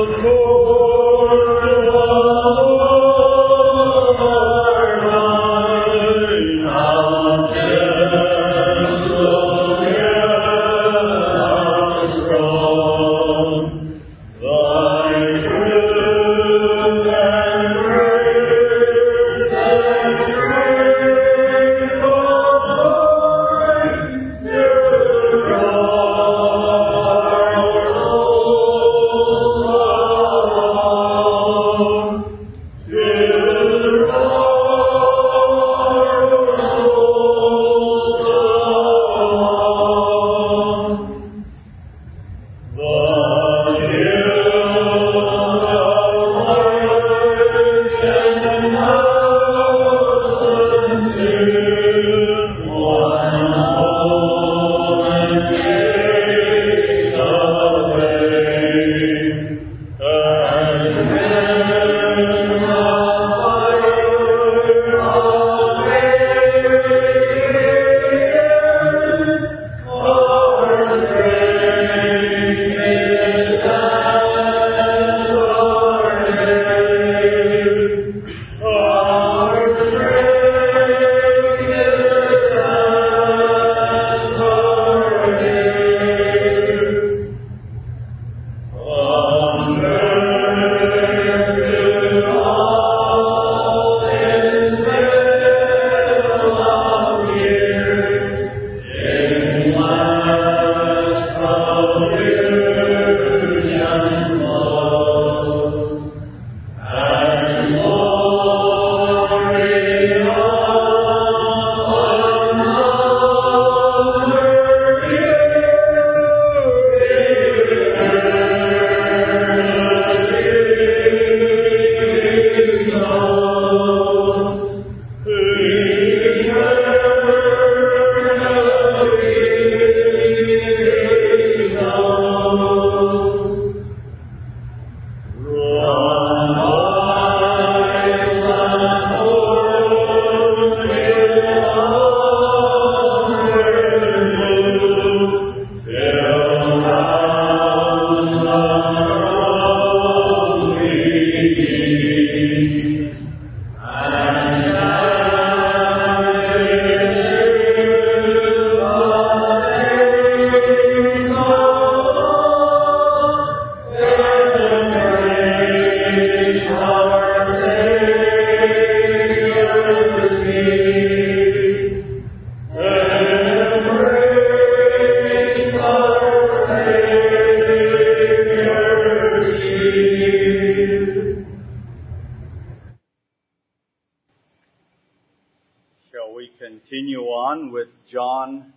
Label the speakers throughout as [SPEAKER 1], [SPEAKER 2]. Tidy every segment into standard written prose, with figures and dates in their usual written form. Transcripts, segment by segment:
[SPEAKER 1] continue on with John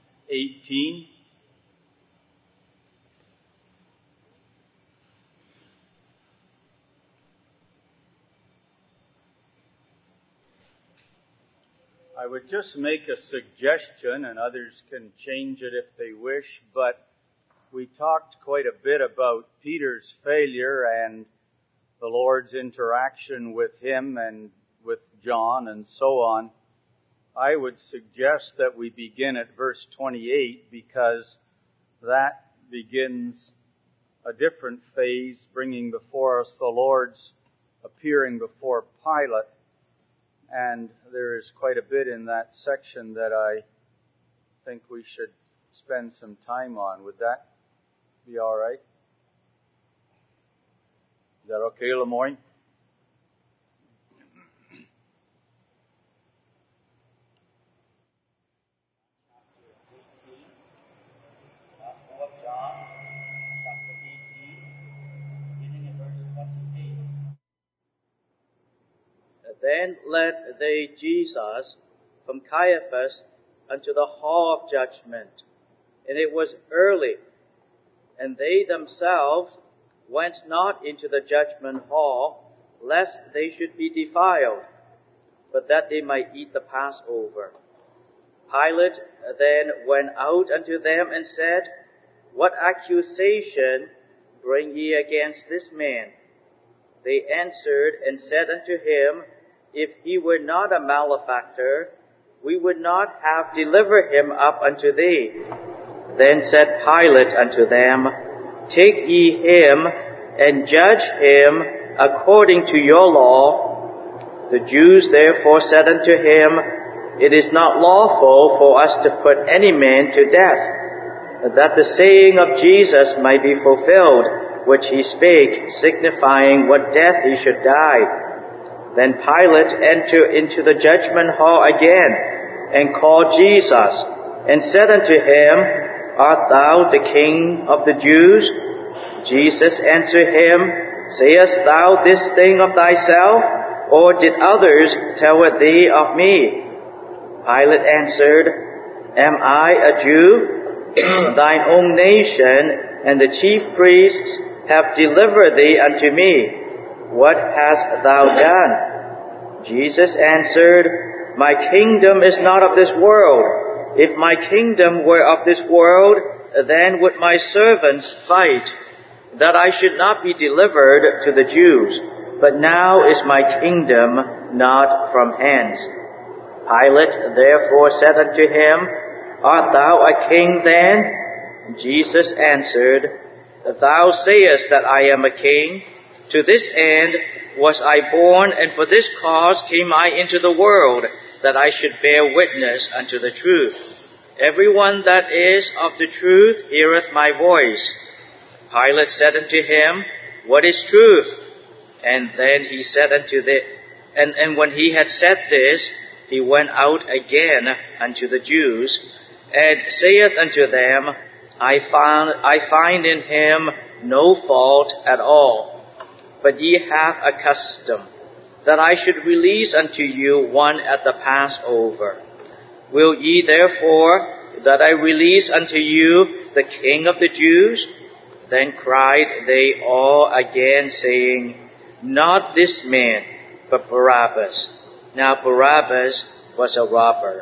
[SPEAKER 1] 18. I would just make a suggestion, and others can change it if they wish, but we talked quite a bit about Peter's failure and the Lord's interaction with him and with John and so on. I would suggest that we begin at verse 28 because that begins a different phase, bringing before us the Lord's appearing before Pilate. And there is quite a bit in that section that I think we should spend some time on. Would that be all right? Is that okay, Lemoyne?
[SPEAKER 2] Gospel of John, chapter 18, beginning in verse 28. Then led they Jesus from Caiaphas unto the hall of judgment. And it was early, and they themselves went not into the judgment hall, lest they should be defiled, but that they might eat the Passover. Pilate then went out unto them and said, What accusation bring ye against this man? They answered and said unto him, If he were not a malefactor, we would not have delivered him up unto thee. Then said Pilate unto them, Take ye him, and judge him according to your law. The Jews therefore said unto him, It is not lawful for us to put any man to death, that the saying of Jesus might be fulfilled, which he spake, signifying what death he should die. Then Pilate entered into the judgment hall again, and called Jesus, and said unto him, Art thou the King of the Jews? Jesus answered him, Sayest thou this thing of thyself, or did others tell it thee of me? Pilate answered, Am I a Jew? Thine own nation and the chief priests have delivered thee unto me. What hast thou done? Jesus answered, My kingdom is not of this world. If my kingdom were of this world, then would my servants fight, that I should not be delivered to the Jews. But now is my kingdom not from hence. Pilate therefore said unto him, Art thou a king then? Jesus answered, Thou sayest that I am a king. To this end was I born, and for this cause came I into the world, that I should bear witness unto the truth. Everyone that is of the truth heareth my voice. Pilate said unto him, What is truth? And then he said unto and when he had said this, he went out again unto the Jews, and saith unto them, I find in him no fault at all. But ye have a custom, that I should release unto you one at the Passover. Will ye therefore that I release unto you the King of the Jews? Then cried they all again, saying, Not this man, but Barabbas. Now Barabbas was a robber.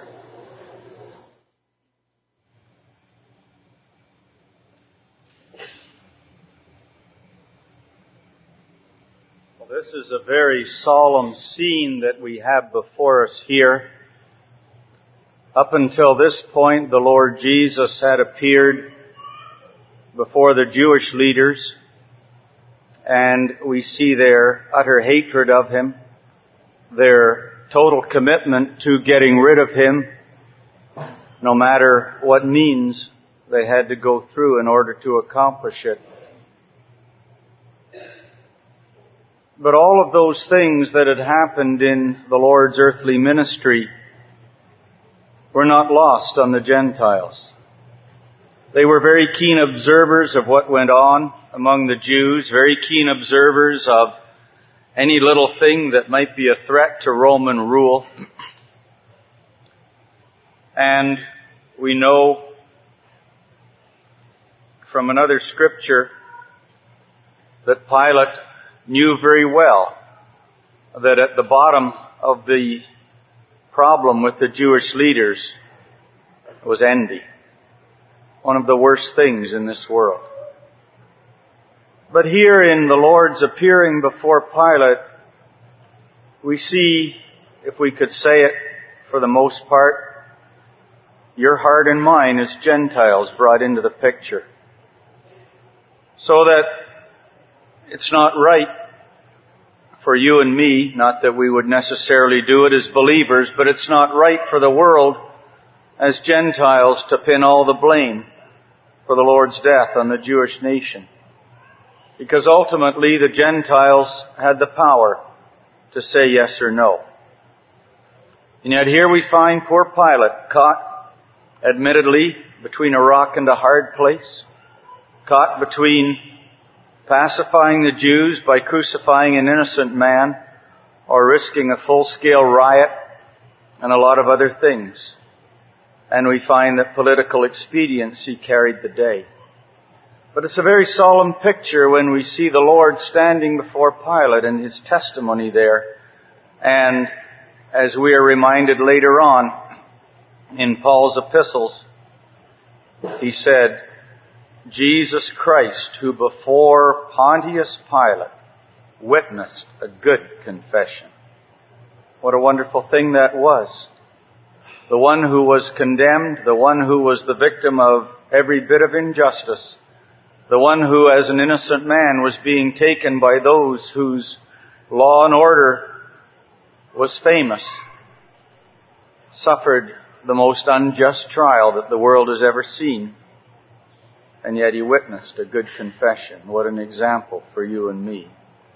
[SPEAKER 1] This is a very solemn scene that we have before us here. Up until this point, the Lord Jesus had appeared before the Jewish leaders, and we see their utter hatred of him, their total commitment to getting rid of him, no matter what means they had to go through in order to accomplish it. But all of those things that had happened in the Lord's earthly ministry were not lost on the Gentiles. They were very keen observers of what went on among the Jews, very keen observers of any little thing that might be a threat to Roman rule. And we know from another scripture that Pilate knew very well that at the bottom of the problem with the Jewish leaders was envy. One of the worst things in this world. But here in the Lord's appearing before Pilate, we see, if we could say it for the most part, your heart and mine as Gentiles brought into the picture. So that it's not right for you and me, not that we would necessarily do it as believers, but it's not right for the world as Gentiles to pin all the blame for the Lord's death on the Jewish nation. Because ultimately the Gentiles had the power to say yes or no. And yet here we find poor Pilate caught, admittedly, between a rock and a hard place, caught between pacifying the Jews by crucifying an innocent man or risking a full-scale riot and a lot of other things. And we find that political expediency carried the day. But it's a very solemn picture when we see the Lord standing before Pilate and his testimony there. And as we are reminded later on in Paul's epistles, he said, Jesus Christ, who before Pontius Pilate witnessed a good confession. What a wonderful thing that was. The one who was condemned, the one who was the victim of every bit of injustice, The one who, as an innocent man, was being taken by those whose law and order was famous, suffered the most unjust trial that the world has ever seen. And yet he witnessed a good confession. What an example for you and me.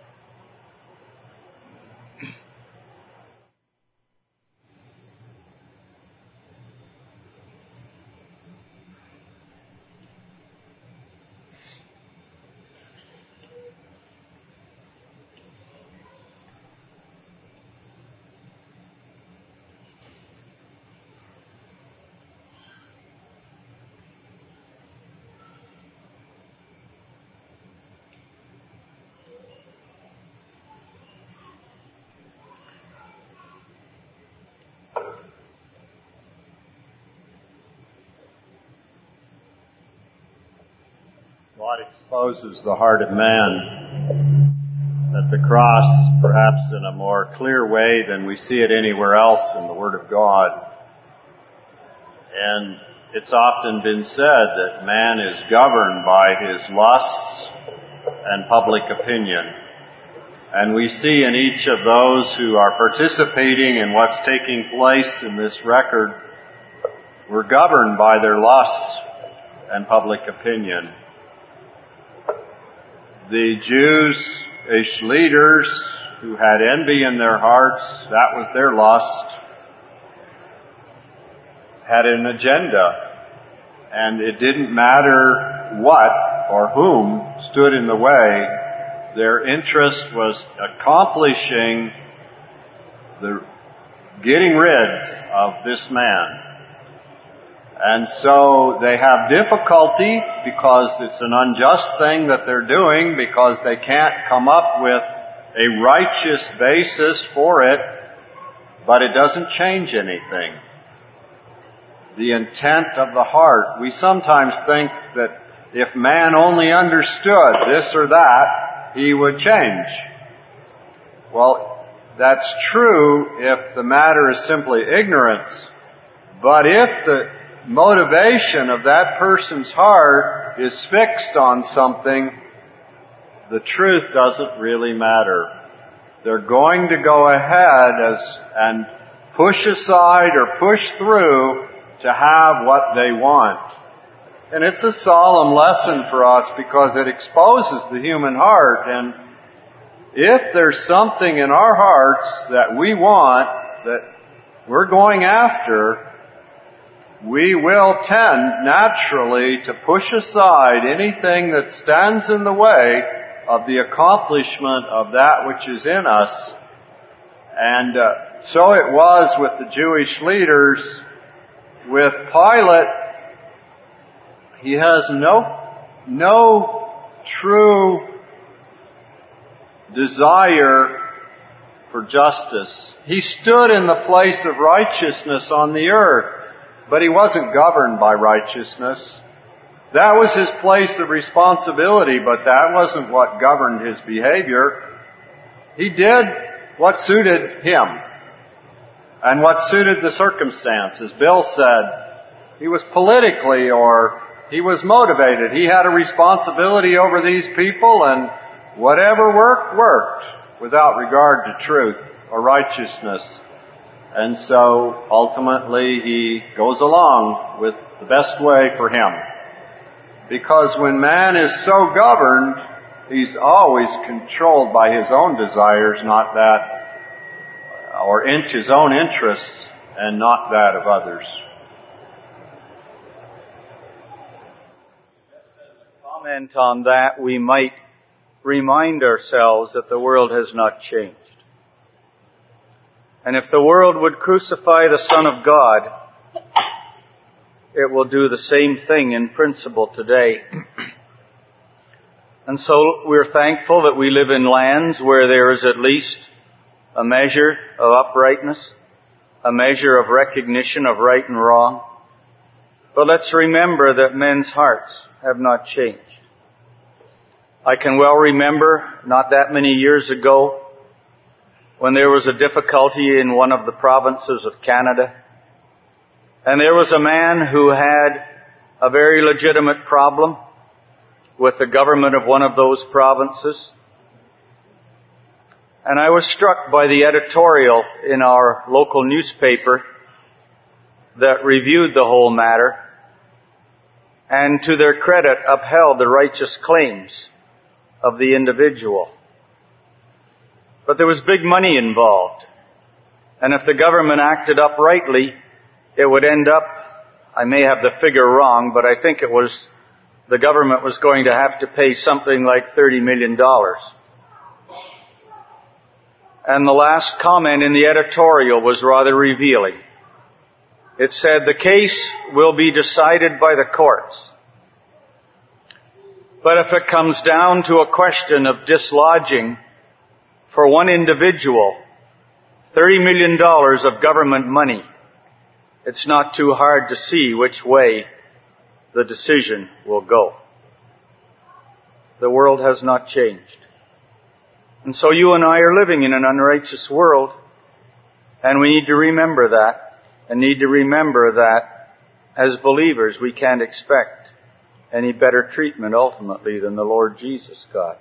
[SPEAKER 3] God exposes the heart of man at the cross, perhaps in a more clear way than we see it anywhere else in the Word of God. And it's often been said that man is governed by his lusts and public opinion. And we see in each of those who are participating in what's taking place in this record, we're governed by their lusts and public opinion. The Jewish leaders who had envy in their hearts, that was their lust, had an agenda. And it didn't matter what or whom stood in the way. Their interest was accomplishing getting rid of this man. And so they have difficulty because it's an unjust thing that they're doing, because they can't come up with a righteous basis for it, but it doesn't change anything. The intent of the heart. We sometimes think that if man only understood this or that, he would change. Well, that's true if the matter is simply ignorance. But if the motivation of that person's heart is fixed on something, the truth doesn't really matter. They're going to go ahead and push aside or push through to have what they want. And it's a solemn lesson for us because it exposes the human heart. And if there's something in our hearts that we want, that we're going after, we will tend naturally to push aside anything that stands in the way of the accomplishment of that which is in us. And so it was with the Jewish leaders. With Pilate, he has no true desire for justice. He stood in the place of righteousness on the earth. But he wasn't governed by righteousness. That was his place of responsibility, but that wasn't what governed his behavior. He did what suited him and what suited the circumstances. Bill said he was politically or he was motivated. He had a responsibility over these people, and whatever worked without regard to truth or righteousness. And so, ultimately, he goes along with the best way for him. Because when man is so governed, he's always controlled by his own desires, not that, or his own interests, and not that of others.
[SPEAKER 1] Just as a comment on that, we might remind ourselves that the world has not changed. And if the world would crucify the Son of God, it will do the same thing in principle today. And so we're thankful that we live in lands where there is at least a measure of uprightness, a measure of recognition of right and wrong. But let's remember that men's hearts have not changed. I can well remember, not that many years ago, when there was a difficulty in one of the provinces of Canada. And there was a man who had a very legitimate problem with the government of one of those provinces. And I was struck by the editorial in our local newspaper that reviewed the whole matter and, to their credit, upheld the righteous claims of the individual. But there was big money involved. And if the government acted uprightly, it would end up, I may have the figure wrong, but I think it was, the government was going to have to pay something like $30 million. And the last comment in the editorial was rather revealing. It said, the case will be decided by the courts. But if it comes down to a question of dislodging for one individual $30 million of government money, it's not too hard to see which way the decision will go. The world has not changed. And so you and I are living in an unrighteous world, and we need to remember that, and need to remember that as believers we can't expect any better treatment ultimately than the Lord Jesus got.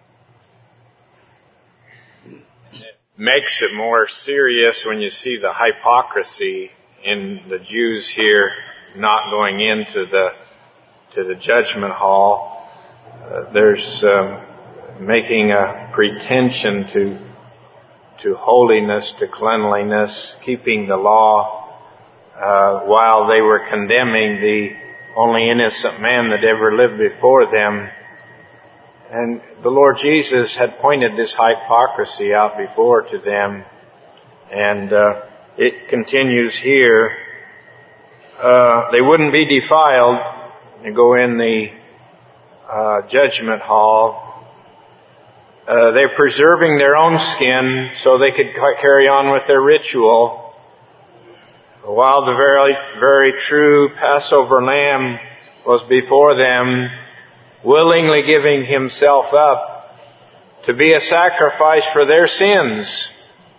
[SPEAKER 4] It makes it more serious when you see the hypocrisy in the Jews here not going into the judgment hall. There's making a pretension to holiness, to cleanliness, keeping the law, while they were condemning the only innocent man that ever lived before them. And the Lord Jesus had pointed this hypocrisy out before to them, and it continues here. They wouldn't be defiled and go in the judgment hall. They're preserving their own skin so they could carry on with their ritual, while the very true Passover lamb was before them, willingly giving himself up to be a sacrifice for their sins.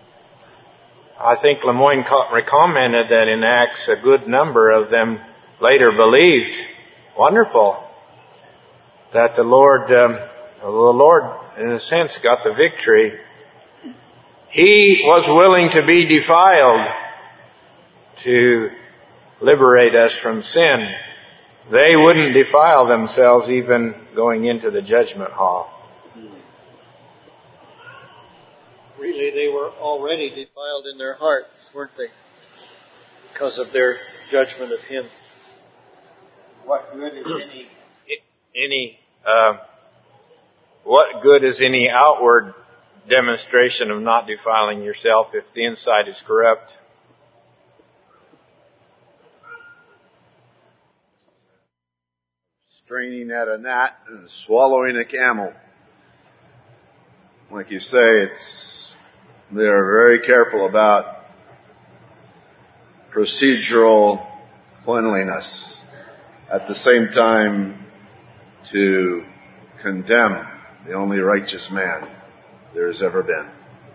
[SPEAKER 4] I think Lemoyne commented that in Acts a good number of them later believed. Wonderful that the Lord, in a sense, got the victory. He was willing to be defiled to liberate us from sin. They wouldn't defile themselves even going into the judgment hall.
[SPEAKER 5] Really, they were already defiled in their hearts, weren't they? Because of their judgment of Him.
[SPEAKER 4] What good is what good is any outward demonstration of not defiling yourself if the inside is corrupt?
[SPEAKER 3] Straining at a gnat and swallowing a camel. Like you say, they're very careful about procedural cleanliness. At the same time, to condemn the only righteous man there has ever been.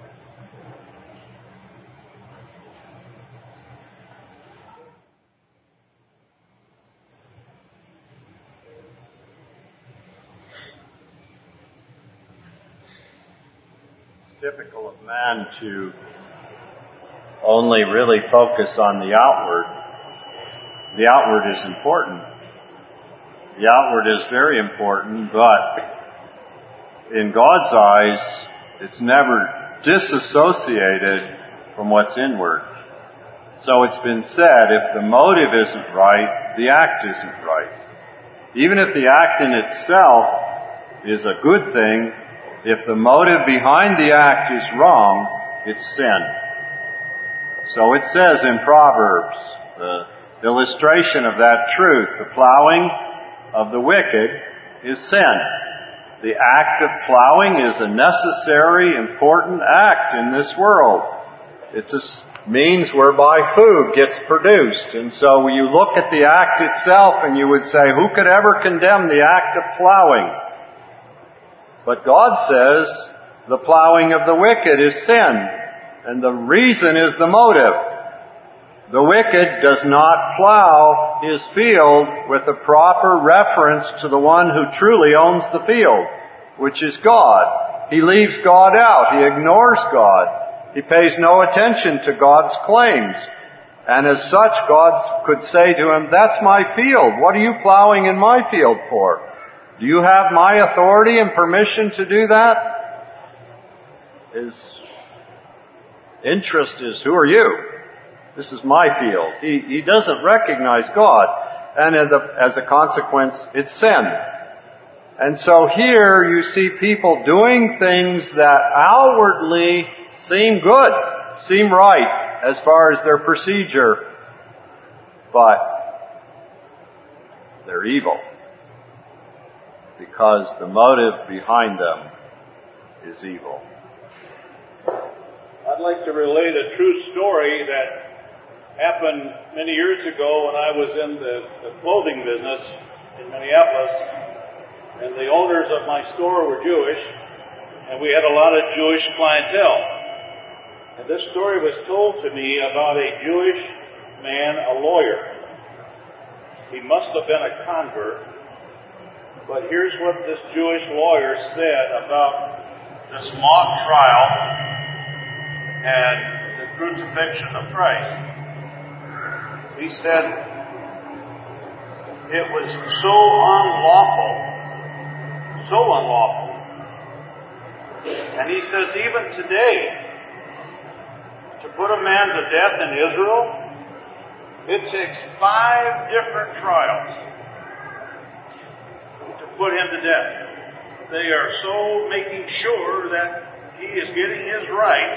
[SPEAKER 3] Typical of man to only really focus on the outward. The outward is important. The outward is very important, but in God's eyes, it's never disassociated from what's inward. So it's been said, if the motive isn't right, the act isn't right. Even if the act in itself is a good thing, if the motive behind the act is wrong, it's sin. So it says in Proverbs, the illustration of that truth, the plowing of the wicked is sin. The act of plowing is a necessary, important act in this world. It's a means whereby food gets produced. And so you look at the act itself and you would say, who could ever condemn the act of plowing? But God says the plowing of the wicked is sin. And the reason is the motive. The wicked does not plow his field with a proper reference to the one who truly owns the field, which is God. He leaves God out. He ignores God. He pays no attention to God's claims. And as such, God could say to him, "That's my field. What are you plowing in my field for? Do you have my authority and permission to do that?" His interest is, who are you? This is my field. He doesn't recognize God. And as a consequence, it's sin. And so here you see people doing things that outwardly seem good, seem right as far as their procedure, but they're evil because the motive behind them is evil.
[SPEAKER 6] I'd like to relate a true story that happened many years ago when I was in the clothing business in Minneapolis, and the owners of my store were Jewish, and we had a lot of Jewish clientele. And this story was told to me about a Jewish man, a lawyer. He must have been a convert, but here's what this Jewish lawyer said about this mock trial and the crucifixion of Christ. He said, it was so unlawful. And he says, even today, to put a man to death in Israel, it takes 5 different trials to put him to death. They are so making sure that he is getting his rights.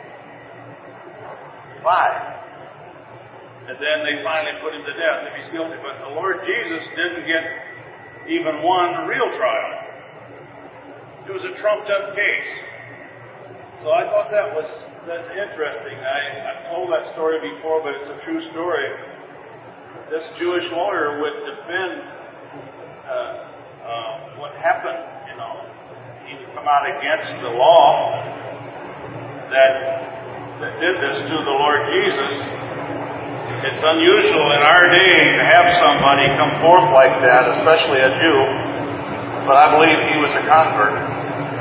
[SPEAKER 6] 5. And then they finally put him to death if he's guilty. But the Lord Jesus didn't get even one real trial. It was a trumped-up case. So I thought that's interesting. I've told that story before, but it's a true story. This Jewish lawyer would defend what happened. He would come out against the law that did this to the Lord Jesus. It's unusual in our day to have somebody come forth like that, especially a Jew, but I believe he was a convert.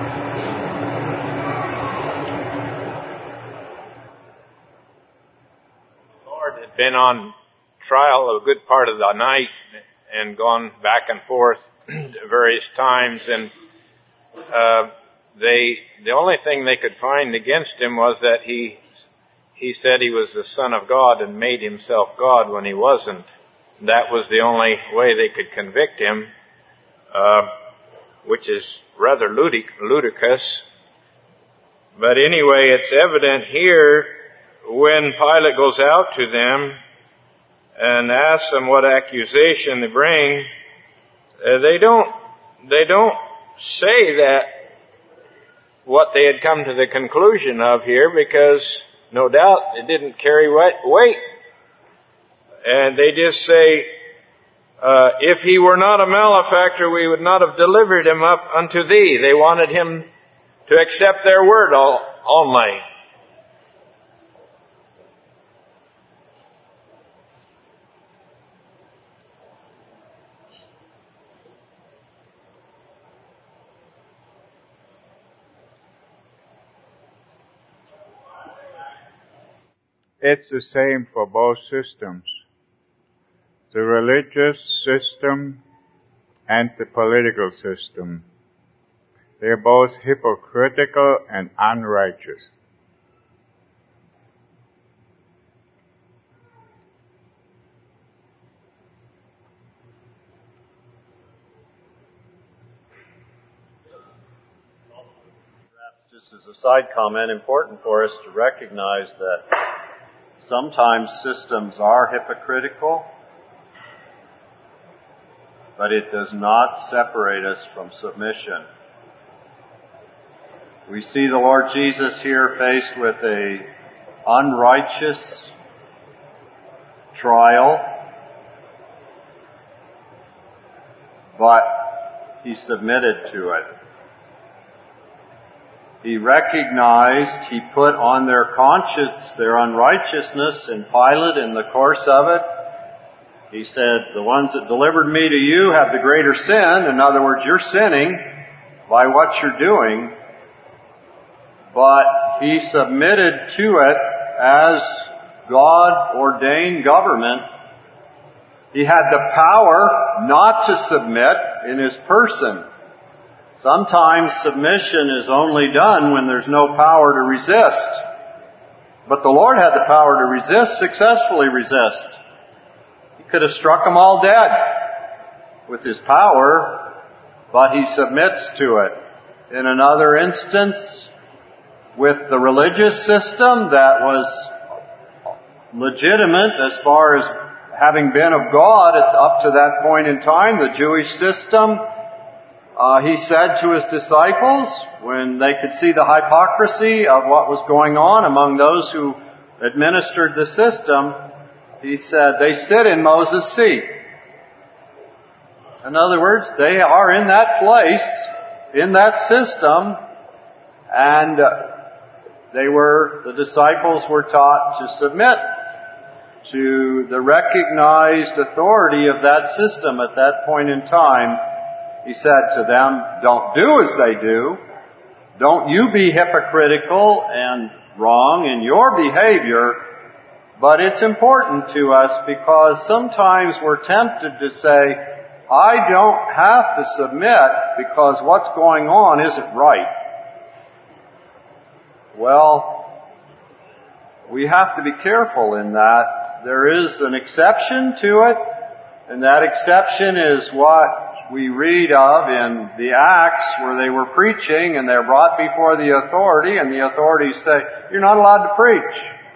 [SPEAKER 4] The Lord had been on trial a good part of the night and gone back and forth various times, and the only thing they could find against him was that he said he was the Son of God and made himself God when he wasn't. That was the only way they could convict him, which is rather ludicrous. But anyway, it's evident here when Pilate goes out to them and asks them what accusation they bring, they don't say that what they had come to the conclusion of here, because no doubt it didn't carry weight. And they just say, if he were not a malefactor, we would not have delivered him up unto thee. They wanted him to accept their word only.
[SPEAKER 7] It's the same for both systems, the religious system and the political system. They're both hypocritical and unrighteous.
[SPEAKER 3] Just as a side comment, important for us to recognize that sometimes systems are hypocritical, but it does not separate us from submission. We see the Lord Jesus here faced with a unrighteous trial, but he submitted to it. He recognized, he put on their conscience their unrighteousness in Pilate in the course of it. He said, the ones that delivered me to you have the greater sin. In other words, you're sinning by what you're doing. But he submitted to it as God-ordained government. He had the power not to submit in his person. Sometimes submission is only done when there's no power to resist. But the Lord had the power to resist, successfully resist. He could have struck them all dead with his power, but he submits to it. In another instance, with the religious system that was legitimate as far as having been of God up to that point in time, the Jewish system, he said to his disciples, when they could see the hypocrisy of what was going on among those who administered the system, he said, they sit in Moses' seat. In other words, they are in that place, in that system, and the disciples were taught to submit to the recognized authority of that system at that point in time. He said to them, don't do as they do. Don't you be hypocritical and wrong in your behavior. But it's important to us because sometimes we're tempted to say, I don't have to submit because what's going on isn't right. Well, we have to be careful in that. There is an exception to it, and that exception is what we read of in the Acts where they were preaching and they're brought before the authority and the authorities say, you're not allowed to preach.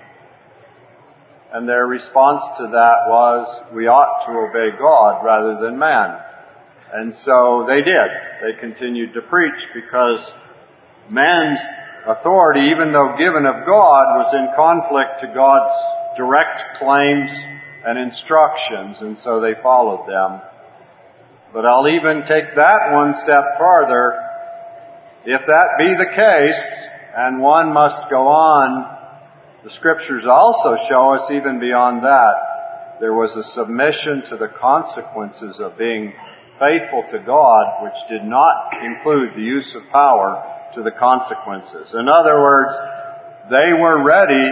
[SPEAKER 3] And their response to that was, we ought to obey God rather than man. And so they did. They continued to preach because man's authority, even though given of God, was in conflict to God's direct claims and instructions, and so they followed them. But I'll even take that one step farther. If that be the case, and one must go on, the Scriptures also show us even beyond that, there was a submission to the consequences of being faithful to God, which did not include the use of power to the consequences. In other words, they were ready,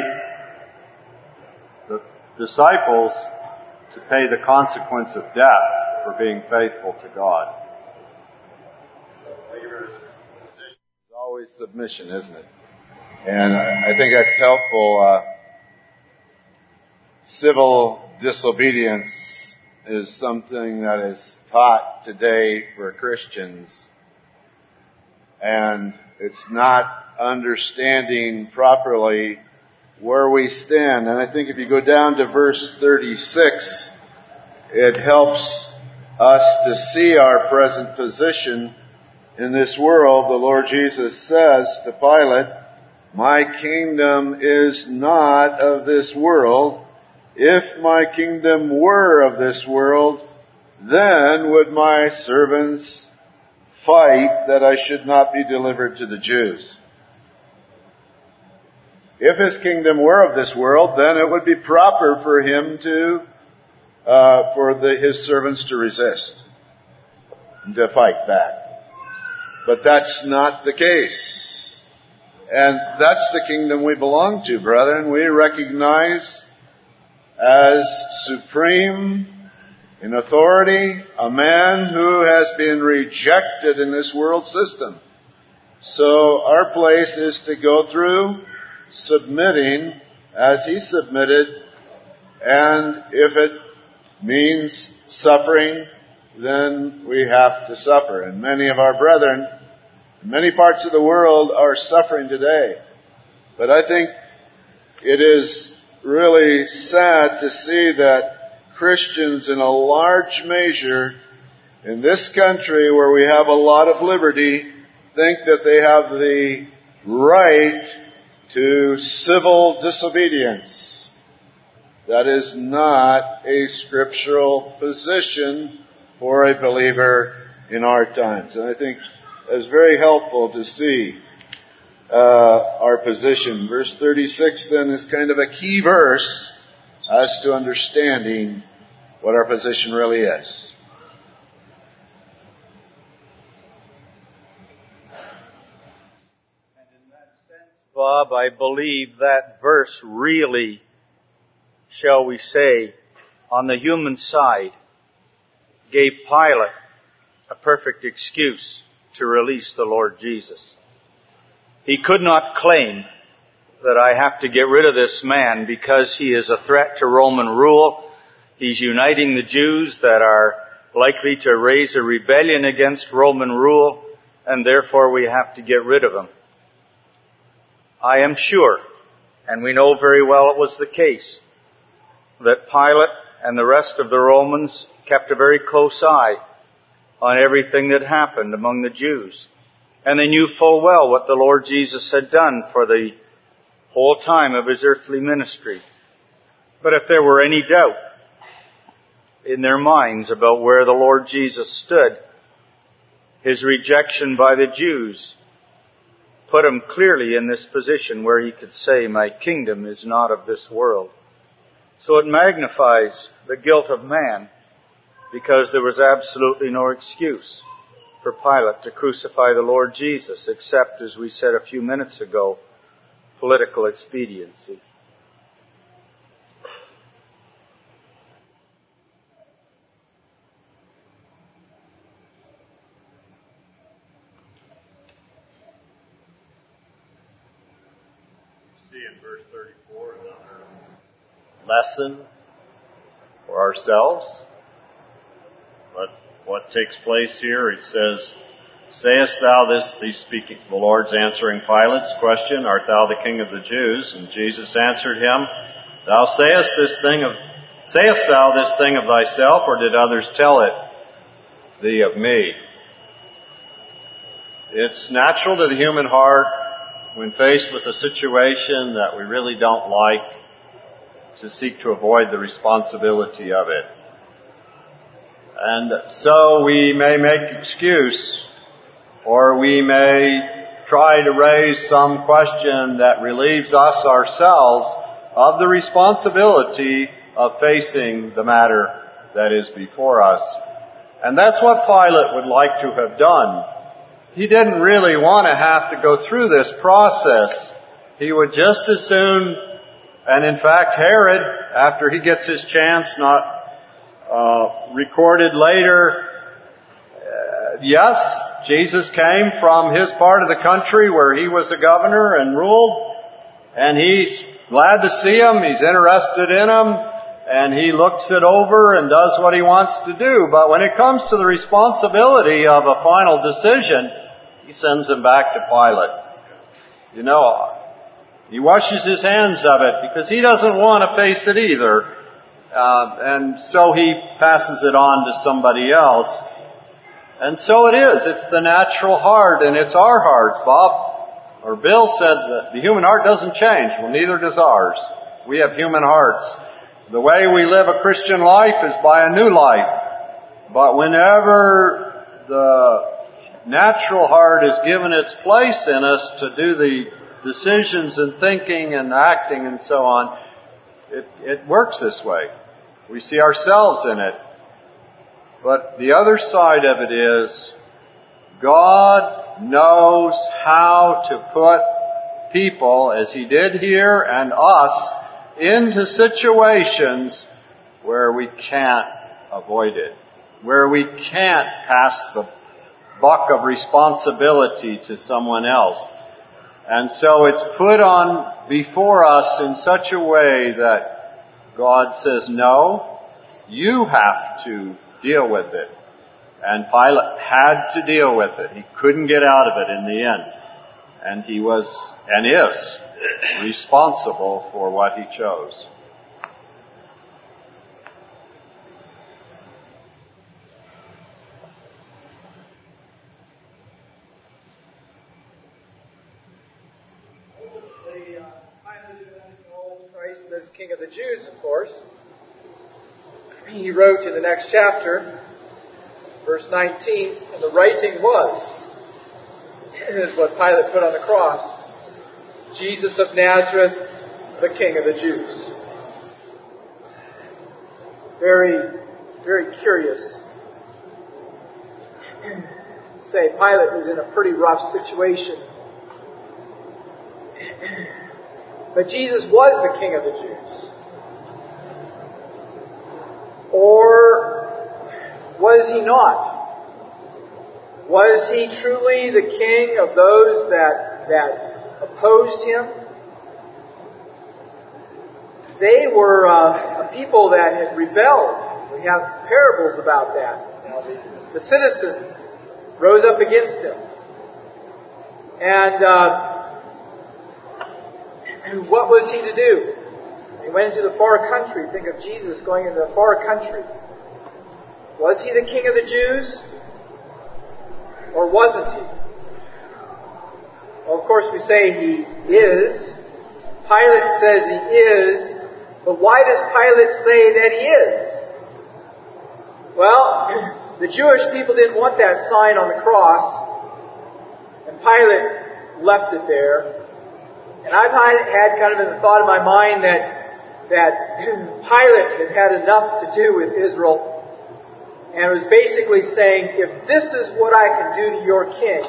[SPEAKER 3] the disciples, to pay the consequence of death for being faithful to God.
[SPEAKER 8] It's always submission, isn't it? And I think that's helpful. Civil disobedience is something that is taught today for Christians. And it's not understanding properly where we stand. And I think if you go down to verse 36, it helps us to see our present position in this world. The Lord Jesus says to Pilate, my kingdom is not of this world. If my kingdom were of this world, then would my servants fight that I should not be delivered to the Jews. If his kingdom were of this world, then it would be proper for him to his servants to resist and to fight back. But that's not the case. And that's the kingdom we belong to, brethren. We recognize as supreme in authority a man who has been rejected in this world system. So our place is to go through submitting as he submitted, and if it means suffering, then we have to suffer. And many of our brethren in many parts of the world are suffering today. But I think it is really sad to see that Christians in a large measure in this country where we have a lot of liberty think that they have the right to civil disobedience. That is not a scriptural position for a believer in our times. And I think it's very helpful to see our position. Verse 36 then is kind of a key verse as to understanding what our position really is.
[SPEAKER 1] And in that sense, Bob, I believe that verse really, shall we say, on the human side, gave Pilate a perfect excuse to release the Lord Jesus. He could not claim that I have to get rid of this man because he is a threat to Roman rule. He's uniting the Jews that are likely to raise a rebellion against Roman rule, and therefore we have to get rid of him. I am sure, and we know very well it was the case, that Pilate and the rest of the Romans kept a very close eye on everything that happened among the Jews. And they knew full well what the Lord Jesus had done for the whole time of his earthly ministry. But if there were any doubt in their minds about where the Lord Jesus stood, his rejection by the Jews put him clearly in this position where he could say, "My kingdom is not of this world." So it magnifies the guilt of man, because there was absolutely no excuse for Pilate to crucify the Lord Jesus, except, as we said a few minutes ago, political expediency.
[SPEAKER 3] See in verse 34 another lesson for ourselves. But what takes place here, it says, "Sayest thou this," he's speaking, the Lord's answering Pilate's question, "Art thou the King of the Jews?" And Jesus answered him, sayest thou this thing of thyself, or did others tell it thee of me?" It's natural to the human heart, when faced with a situation that we really don't like, to seek to avoid the responsibility of it. And so we may make excuse, or we may try to raise some question that relieves us ourselves of the responsibility of facing the matter that is before us. And that's what Pilate would like to have done. He didn't really want to have to go through this process. He would just as soon, and in fact Herod, after he gets his chance, not recorded later, yes, Jesus came from his part of the country where he was a governor and ruled, and he's glad to see him, he's interested in him, and he looks it over and does what he wants to do. But when it comes to the responsibility of a final decision, he sends him back to Pilate. You know, he washes his hands of it because he doesn't want to face it either. And so he passes it on to somebody else. And so it is. It's the natural heart, and it's our heart. Bill said that the human heart doesn't change. Well, neither does ours. We have human hearts. The way we live a Christian life is by a new life. But whenever the natural heart is given its place in us to do the decisions and thinking and acting and so on, it works this way. We see ourselves in it. But the other side of it is, God knows how to put people, as He did here, and us, into situations where we can't avoid it, where we can't pass the buck of responsibility to someone else. And so it's put on before us in such a way that God says, no, you have to deal with it. And Pilate had to deal with it. He couldn't get out of it in the end. And he was, and is, responsible for what he chose.
[SPEAKER 9] Christ as King of the Jews, of course. He wrote in the next chapter, verse 19, "And the writing was," is what Pilate put on the cross, Jesus of Nazareth, the King of the Jews. Very, very curious. Say Pilate was in a pretty rough situation. But Jesus was the King of the Jews. Or was he not? Was he truly the king of those that opposed him? They were a people that had rebelled. We have parables about that. You know, the citizens rose up against him. And what was he to do? He went into the far country. Think of Jesus going into the far country. Was he the King of the Jews? Or wasn't he? Well, of course we say he is. Pilate says he is. But why does Pilate say that he is? Well, the Jewish people didn't want that sign on the cross. And Pilate left it there. And I've had kind of in the thought of my mind that Pilate had enough to do with Israel and was basically saying, if this is what I can do to your king,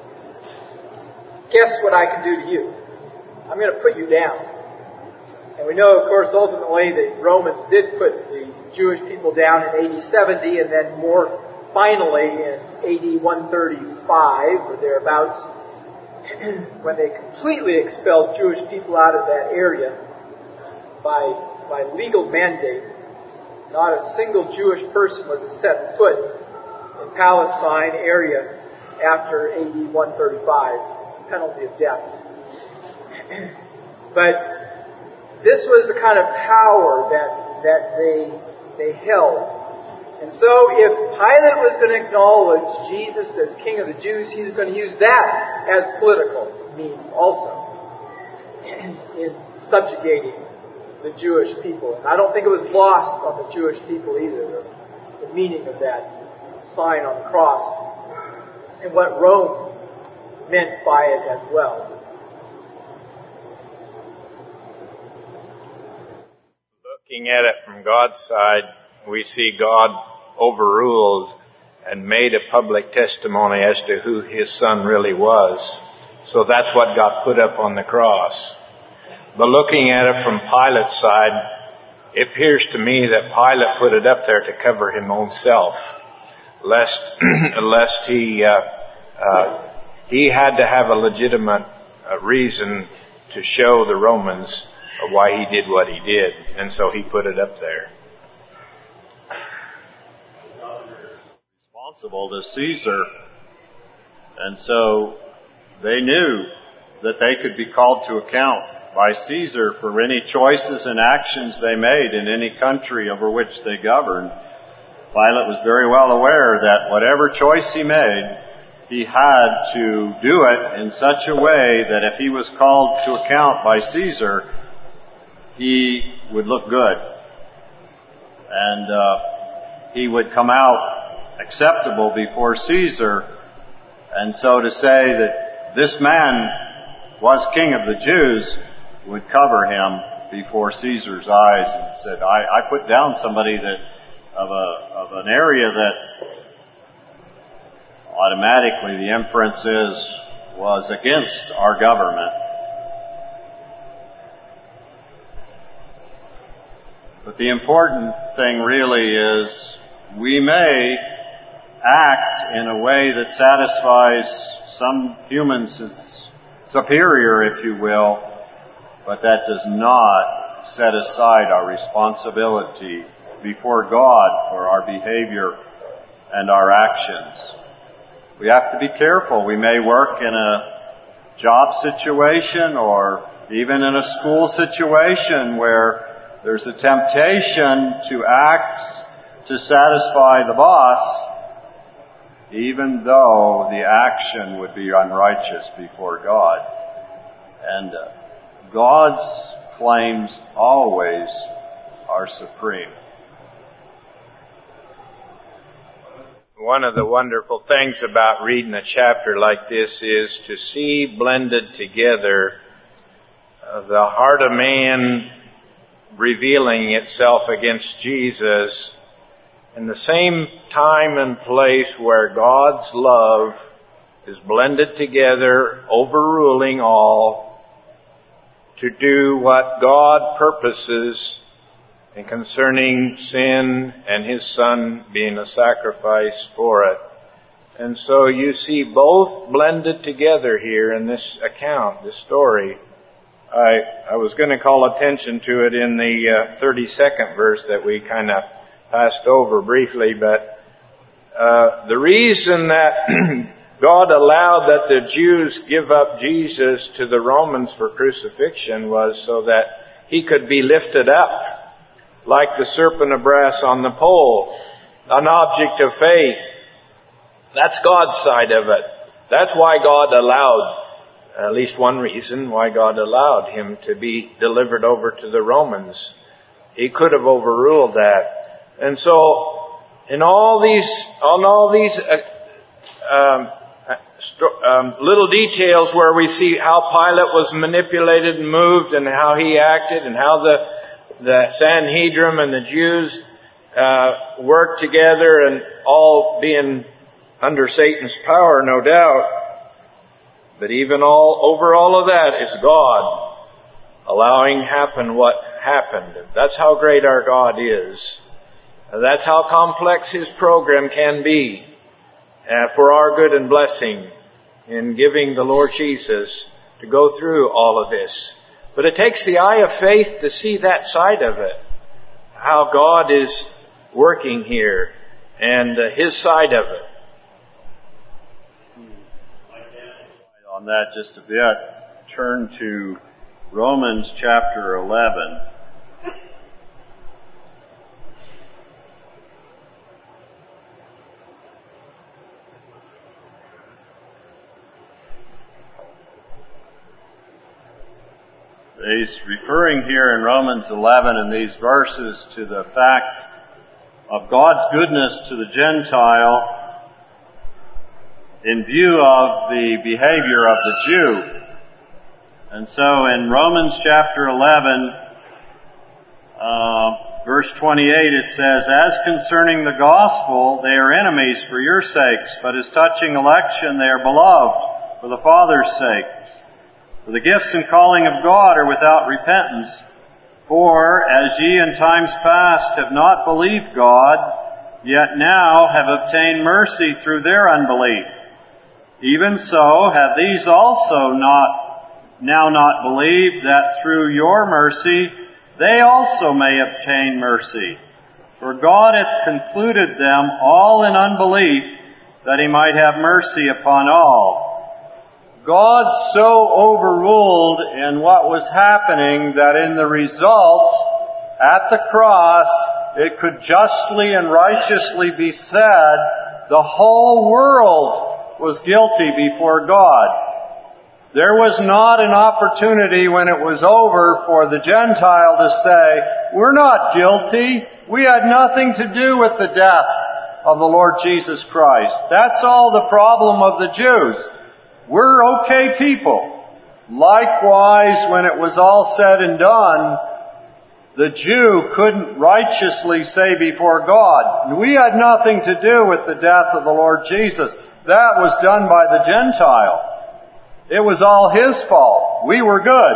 [SPEAKER 9] guess what I can do to you? I'm going to put you down. And we know, of course, ultimately the Romans did put the Jewish people down in AD 70 and then more finally in AD 135 or thereabouts, when they completely expelled Jewish people out of that area by legal mandate. Not a single Jewish person was to set foot in Palestine area after AD 135, penalty of death. But this was the kind of power that they held. And so if Pilate was going to acknowledge Jesus as King of the Jews, he was going to use that as political means also in subjugating the Jewish people. And I don't think it was lost on the Jewish people either, the meaning of that sign on the cross and what Rome meant by it as well.
[SPEAKER 4] Looking at it from God's side, we see God overruled and made a public testimony as to who His Son really was. So that's what got put up on the cross. But looking at it from Pilate's side, it appears to me that Pilate put it up there to cover his own self, lest he had to have a legitimate reason to show the Romans why he did what he did, and so he put it up there.
[SPEAKER 3] Responsible to Caesar, and so they knew that they could be called to account by Caesar for any choices and actions they made in any country over which they governed. Pilate was very well aware that whatever choice he made, he had to do it in such a way that if he was called to account by Caesar, he would look good. And he would come out acceptable before Caesar. And so to say that this man was King of the Jews would cover him before Caesar's eyes and said, I put down somebody that of an area that automatically the inference was against our government. But the important thing really is we may act in a way that satisfies some humans as superior, if you will, but that does not set aside our responsibility before God for our behavior and our actions. We have to be careful. We may work in a job situation or even in a school situation where there's a temptation to act to satisfy the boss, even though the action would be unrighteous before God. And God's claims always are supreme.
[SPEAKER 4] One of the wonderful things about reading a chapter like this is to see blended together the heart of man revealing itself against Jesus, in the same time and place where God's love is blended together, overruling all, to do what God purposes in concerning sin and His Son being a sacrifice for it. And so you see both blended together here in this account, this story. I was going to call attention to it in the 32nd verse that we kind of passed over briefly, but the reason that God allowed that the Jews give up Jesus to the Romans for crucifixion was so that He could be lifted up like the serpent of brass on the pole, an object of faith. That's God's side of it. That's why God allowed, at least one reason why God allowed Him to be delivered over to the Romans. He could have overruled that. And so, in all these little details where we see how Pilate was manipulated and moved and how he acted and how the Sanhedrin and the Jews worked together and all being under Satan's power, no doubt. But even over all of that is God allowing happen what happened. That's how great our God is. That's how complex His program can be for our good and blessing in giving the Lord Jesus to go through all of this. But it takes the eye of faith to see that side of it, how God is working here and His side of it.
[SPEAKER 3] On that just a bit, turn to Romans chapter 11. He's referring here in Romans 11 in these verses to the fact of God's goodness to the Gentile in view of the behavior of the Jew. And so in Romans chapter 11, verse 28, it says, "As concerning the gospel, they are enemies for your sakes, but as touching election, they are beloved for the Father's sakes. For the gifts and calling of God are without repentance. For as ye in times past have not believed God, yet now have obtained mercy through their unbelief. Even so have these also not believed, that through your mercy they also may obtain mercy. For God hath concluded them all in unbelief, that He might have mercy upon all." God so overruled in what was happening that in the result, at the cross, it could justly and righteously be said the whole world was guilty before God. There was not an opportunity when it was over for the Gentile to say, "We're not guilty. We had nothing to do with the death of the Lord Jesus Christ." That's all the problem of the Jews. We're okay people. Likewise, when it was all said and done, the Jew couldn't righteously say before God, "We had nothing to do with the death of the Lord Jesus. That was done by the Gentile. It was all his fault. We were good."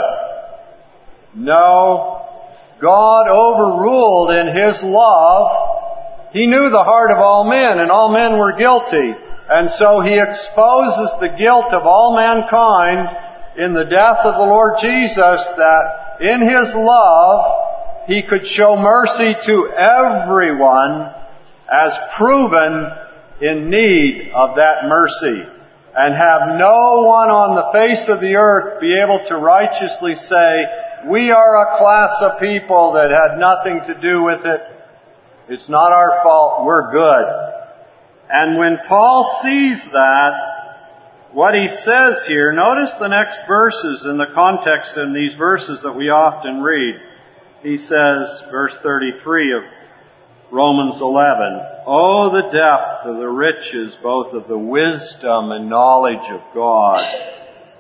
[SPEAKER 3] No, God overruled in His love. He knew the heart of all men, and all men were guilty. And so He exposes the guilt of all mankind in the death of the Lord Jesus, that in His love He could show mercy to everyone as proven in need of that mercy, and have no one on the face of the earth be able to righteously say, "We are a class of people that had nothing to do with it. It's not our fault. We're good." And when Paul sees that, what he says here, notice the next verses in the context in these verses that we often read. He says, verse 33 of Romans 11, "Oh, the depth of the riches, both of the wisdom and knowledge of God!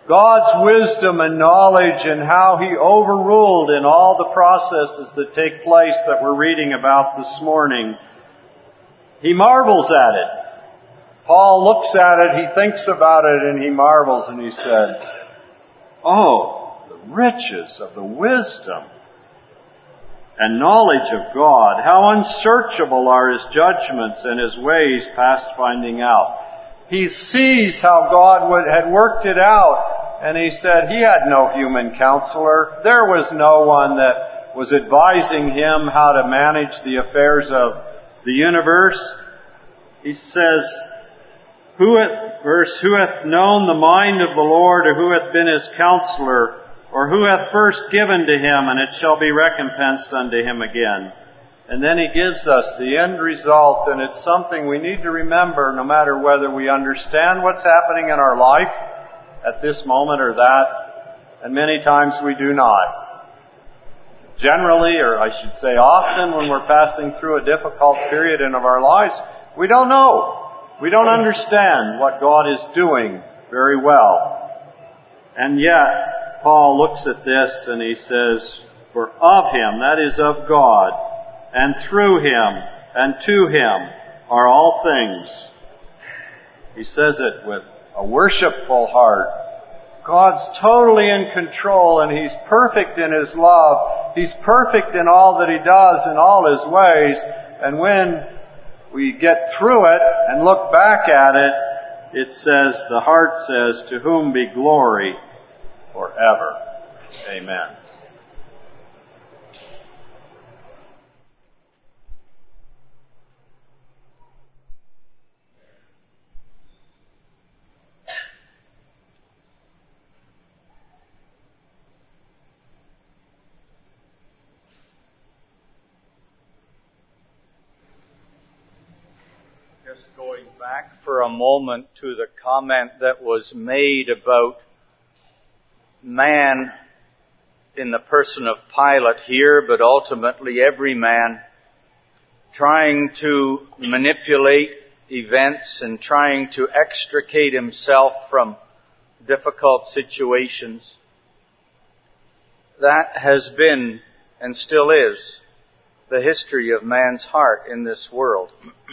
[SPEAKER 3] God's wisdom and knowledge and how He overruled in all the processes that take place that we're reading about this morning. He marvels at it. Paul looks at it, he thinks about it, and he marvels, and he said, "Oh, the riches of the wisdom and knowledge of God, how unsearchable are His judgments and His ways past finding out." He sees how God had worked it out, and he said he had no human counselor. There was no one that was advising him how to manage the affairs of the universe. He says, who hath known the mind of the Lord, or who hath been His counselor, or who hath first given to Him, and it shall be recompensed unto him again. And then He gives us the end result, and it's something we need to remember no matter whether we understand what's happening in our life at this moment or that, and many times we do not. Generally, or I should say often, when we're passing through a difficult period in our lives, we don't know. We don't understand what God is doing very well. And yet, Paul looks at this and he says, "For of Him," that is of God, "and through Him, and to Him are all things." He says it with a worshipful heart. God's totally in control, and He's perfect in His love. He's perfect in all that He does in all His ways. And when we get through it and look back at it, it says, the heart says, "To whom be glory forever." Amen.
[SPEAKER 1] Just going back for a moment to the comment that was made about man in the person of Pilate here, but ultimately every man trying to manipulate events and trying to extricate himself from difficult situations. That has been and still is the history of man's heart in this world.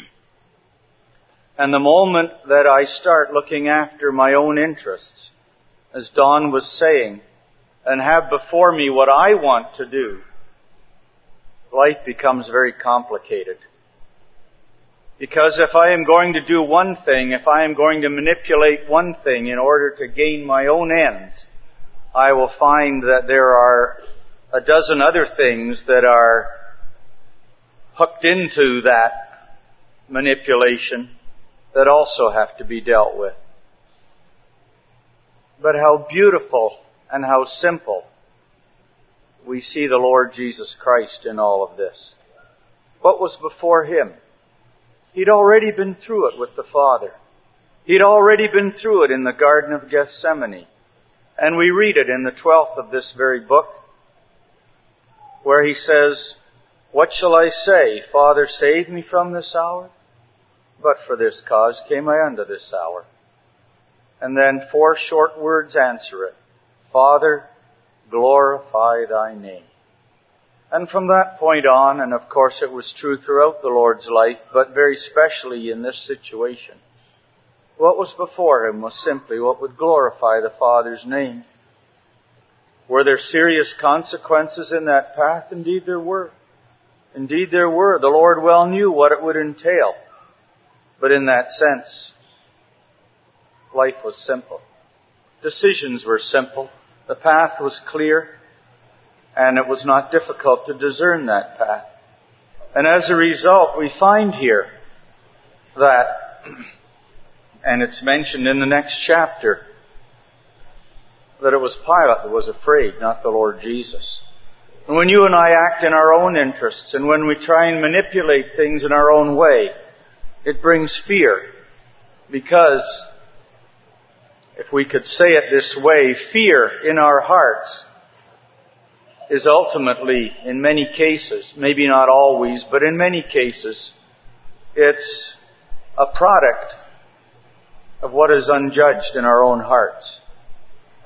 [SPEAKER 1] And the moment that I start looking after my own interests, as Don was saying, and have before me what I want to do, life becomes very complicated. Because if I am going to do one thing, if I am going to manipulate one thing in order to gain my own ends, I will find that there are a dozen other things that are hooked into that manipulation that also have to be dealt with. But how beautiful and how simple we see the Lord Jesus Christ in all of this. What was before Him? He'd already been through it with the Father. He'd already been through it in the Garden of Gethsemane. And we read it in the 12th of this very book, where He says, "What shall I say? Father, save me from this hour? But for this cause came I unto this hour." And then 4 short words answer it. "Father, glorify Thy name." And from that point on, and of course it was true throughout the Lord's life, but very specially in this situation, what was before Him was simply what would glorify the Father's name. Were there serious consequences in that path? Indeed there were. Indeed there were. The Lord well knew what it would entail. But in that sense, life was simple. Decisions were simple. The path was clear. And it was not difficult to discern that path. And as a result, we find here that, and it's mentioned in the next chapter, that it was Pilate that was afraid, not the Lord Jesus. And when you and I act in our own interests, and when we try and manipulate things in our own way, it brings fear. Because, if we could say it this way, fear in our hearts is ultimately, in many cases, maybe not always, but in many cases, it's a product of what is unjudged in our own hearts.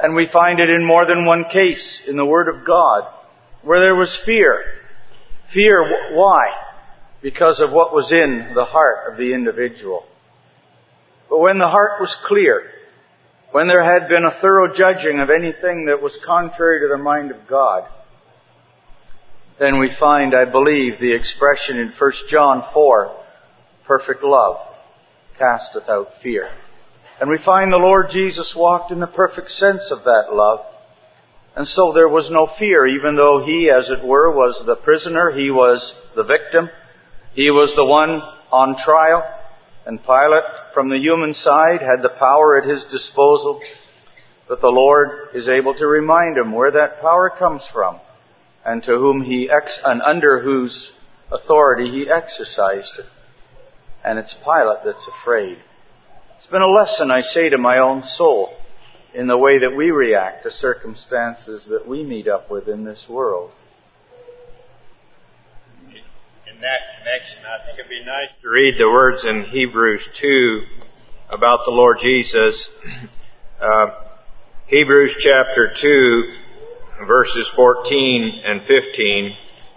[SPEAKER 1] And we find it in more than one case in the Word of God where there was fear. Fear, why? Because of what was in the heart of the individual. But when the heart was clear, when there had been a thorough judging of anything that was contrary to the mind of God, then we find, I believe, the expression in 1 John 4, perfect love casteth out fear. And we find the Lord Jesus walked in the perfect sense of that love. And so there was no fear, even though He, as it were, was the prisoner, He was the victim, He was the one on trial, and Pilate, from the human side, had the power at his disposal. But the Lord is able to remind him where that power comes from, and to whom and under whose authority He exercised it. And it's Pilate that's afraid. It's been a lesson, I say, to my own soul in the way that we react to circumstances that we meet up with in this world.
[SPEAKER 4] In that connection, I think it'd be nice to read the words in Hebrews 2 about the Lord Jesus. Hebrews chapter 2, verses 14 and 15.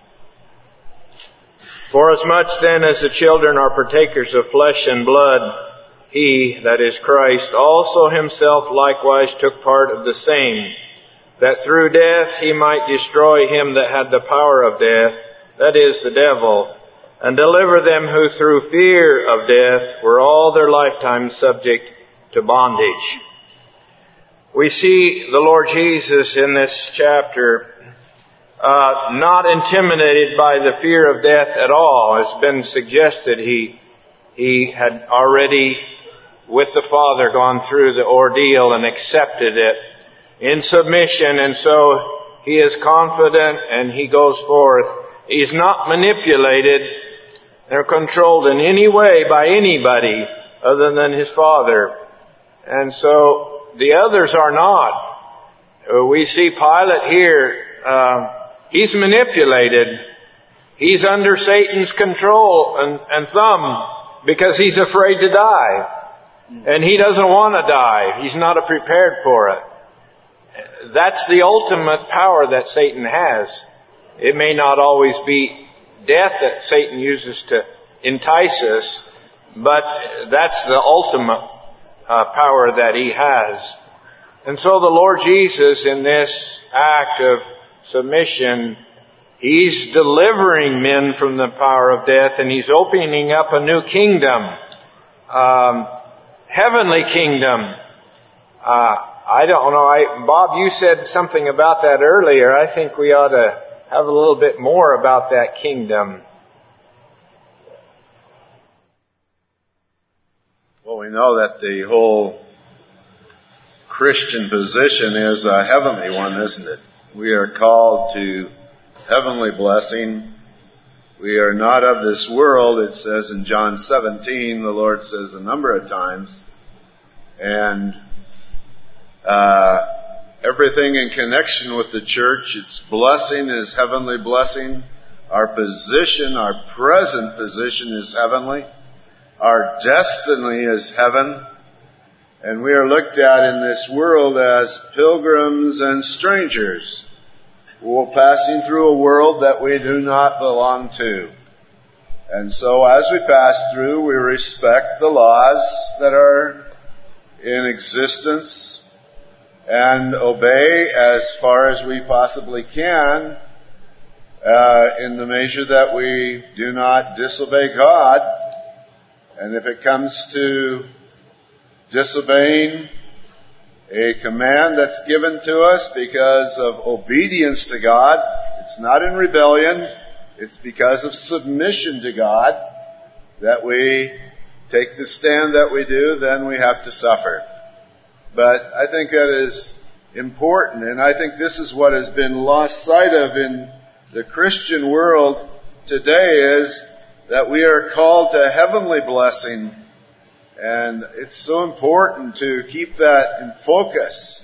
[SPEAKER 4] Forasmuch then as the children are partakers of flesh and blood, He, that is Christ, also Himself likewise took part of the same, that through death He might destroy him that had the power of death, that is, the devil, and deliver them who through fear of death were all their lifetime subject to bondage. We see the Lord Jesus in this chapter not intimidated by the fear of death at all. It's been suggested he had already, with the Father, gone through the ordeal and accepted it in submission, and so He is confident and He goes forth. He's not manipulated or controlled in any way by anybody other than His Father. And so the others are not. We see Pilate here, he's manipulated. He's under Satan's control and thumb because he's afraid to die. And he doesn't want to die. He's not prepared for it. That's the ultimate power that Satan has. It may not always be death that Satan uses to entice us, but that's the ultimate power that he has. And so the Lord Jesus, in this act of submission, He's delivering men from the power of death, and He's opening up a new kingdom, heavenly kingdom. I don't know. Bob, you said something about that earlier. I think we ought to have a little bit more about that kingdom.
[SPEAKER 8] Well, we know that the whole Christian position is a heavenly one, isn't it? We are called to heavenly blessing. We are not of this world, it says in John 17, the Lord says a number of times. And everything in connection with the church, its blessing is heavenly blessing. Our position, our present position is heavenly. Our destiny is heaven. And we are looked at in this world as pilgrims and strangers. We're passing through a world that we do not belong to. And so as we pass through, we respect the laws that are in existence and obey as far as we possibly can in the measure that we do not disobey God. And if it comes to disobeying a command that's given to us because of obedience to God, it's not in rebellion, it's because of submission to God that we take the stand that we do, then we have to suffer. But I think that is important, and I think this is what has been lost sight of in the Christian world today, is that we are called to heavenly blessing. And it's so important to keep that in focus.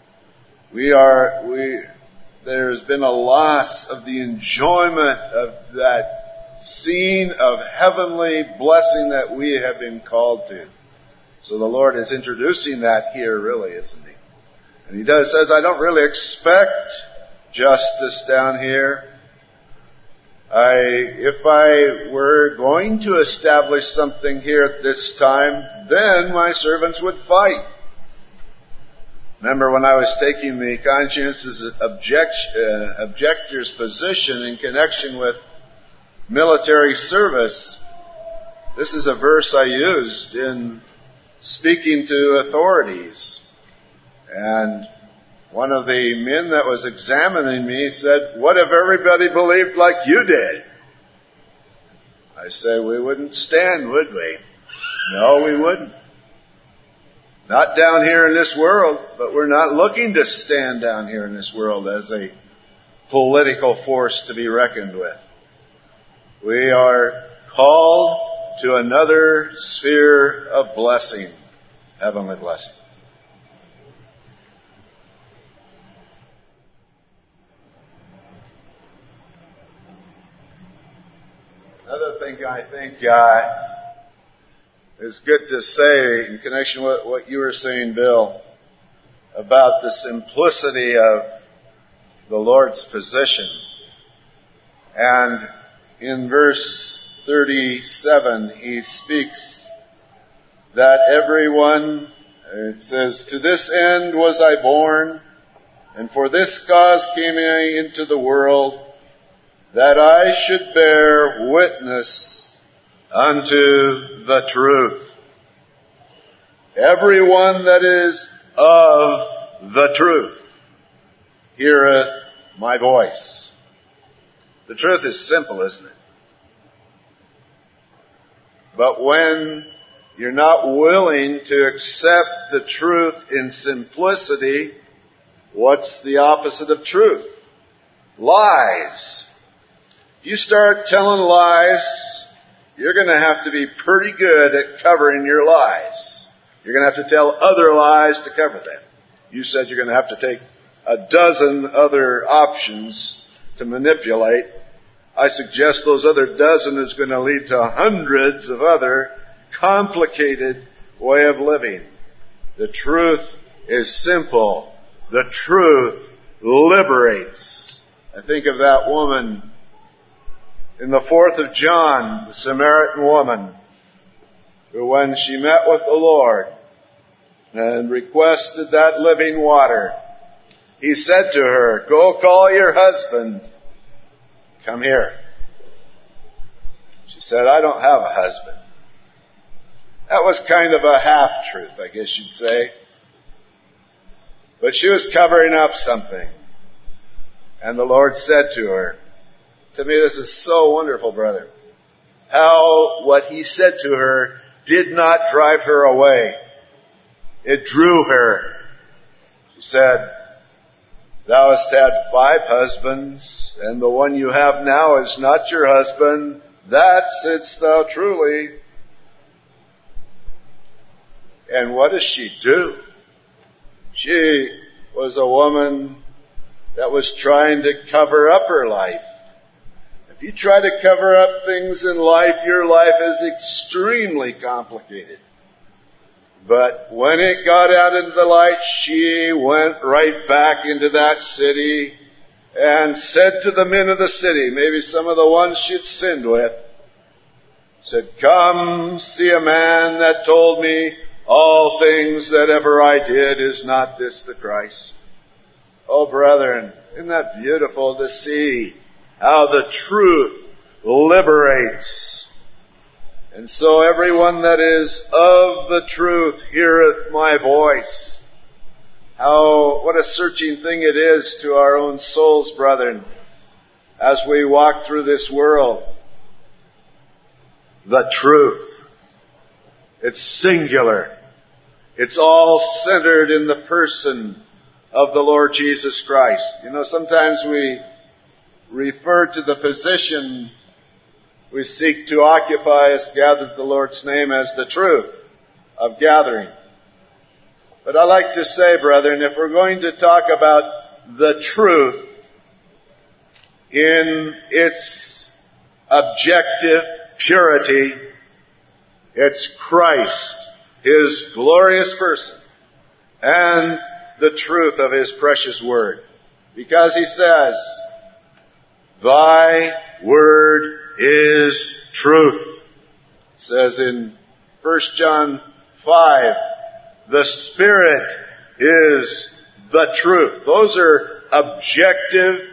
[SPEAKER 8] There's been a loss of the enjoyment of that scene of heavenly blessing that we have been called to. So the Lord is introducing that here, really, isn't He? And he says, I don't really expect justice down here. If I were going to establish something here at this time, then my servants would fight. Remember when I was taking the conscientious objector's position in connection with military service, this is a verse I used in speaking to authorities. And one of the men that was examining me said, what if everybody believed like you did? I said, we wouldn't stand, would we? No, we wouldn't. Not down here in this world, but we're not looking to stand down here in this world as a political force to be reckoned with. We are called to another sphere of blessing, heavenly blessing. Another thing I think is good to say in connection with what you were saying, Bill, about the simplicity of the Lord's position. And in verse 37, he speaks that everyone, it says, to this end was I born, and for this cause came I into the world, that I should bear witness unto the truth. Everyone that is of the truth heareth my voice. The truth is simple, isn't it? But when you're not willing to accept the truth in simplicity, what's the opposite of truth? Lies. If you start telling lies, you're going to have to be pretty good at covering your lies. You're going to have to tell other lies to cover them. You said you're going to have to take a dozen other options to manipulate. I suggest those other dozen is going to lead to hundreds of other complicated way of living. The truth is simple. The truth liberates. I think of that woman in the 4th of John, the Samaritan woman, who when she met with the Lord and requested that living water, he said to her, go call your husband. Come here. She said, I don't have a husband. That was kind of a half-truth, I guess you'd say. But she was covering up something. And the Lord said to her, to me this is so wonderful, brother, how what he said to her did not drive her away. It drew her. She said, thou hast had 5 husbands, and the one you have now is not your husband. That saidst thou truly. And what does she do? She was a woman that was trying to cover up her life. If you try to cover up things in life, your life is extremely complicated. But when it got out into the light, she went right back into that city and said to the men of the city, maybe some of the ones she'd sinned with, said, come see a man that told me all things that ever I did. Is not this the Christ? Oh, brethren, isn't that beautiful to see how the truth liberates? And so everyone that is of the truth heareth my voice. What a searching thing it is to our own souls, brethren, as we walk through this world. The truth. It's singular. It's all centered in the person of the Lord Jesus Christ. You know, sometimes we refer to the position we seek to occupy as gathered the Lord's name as the truth of gathering. But I like to say, brethren, if we're going to talk about the truth in its objective purity, it's Christ, His glorious person, and the truth of His precious Word. Because He says, Thy Word is truth. It says in 1 John 5, the Spirit is the truth. Those are objective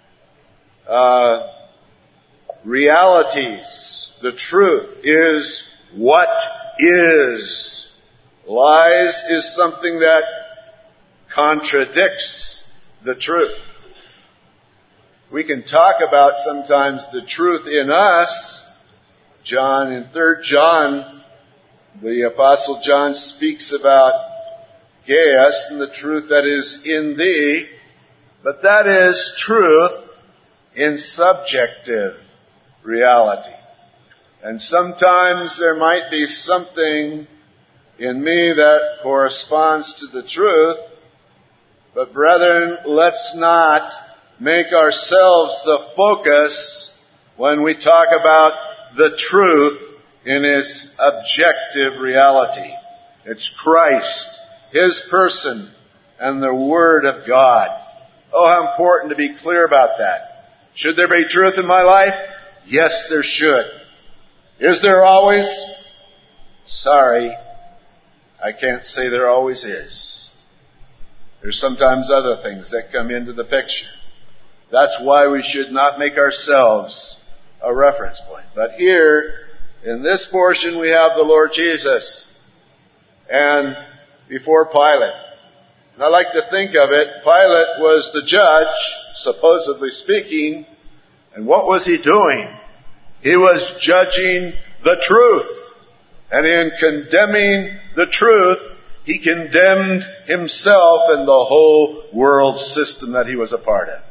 [SPEAKER 8] realities. The truth is what is. Lies is something that contradicts the truth. We can talk about sometimes the truth in us. In 3 John, the Apostle John speaks about Gaius and the truth that is in thee, but that is truth in subjective reality. And sometimes there might be something in me that corresponds to the truth, but brethren, let's not make ourselves the focus when we talk about the truth in its objective reality. It's Christ, His person, and the Word of God. Oh, how important to be clear about that. Should there be truth in my life? Yes, there should. Is there always? Sorry, I can't say there always is. There's sometimes other things that come into the picture. That's why we should not make ourselves a reference point. But here, in this portion, we have the Lord Jesus and before Pilate. And I like to think of it, Pilate was the judge, supposedly speaking, and what was he doing? He was judging the truth. And in condemning the truth, he condemned himself and the whole world system that he was a part of.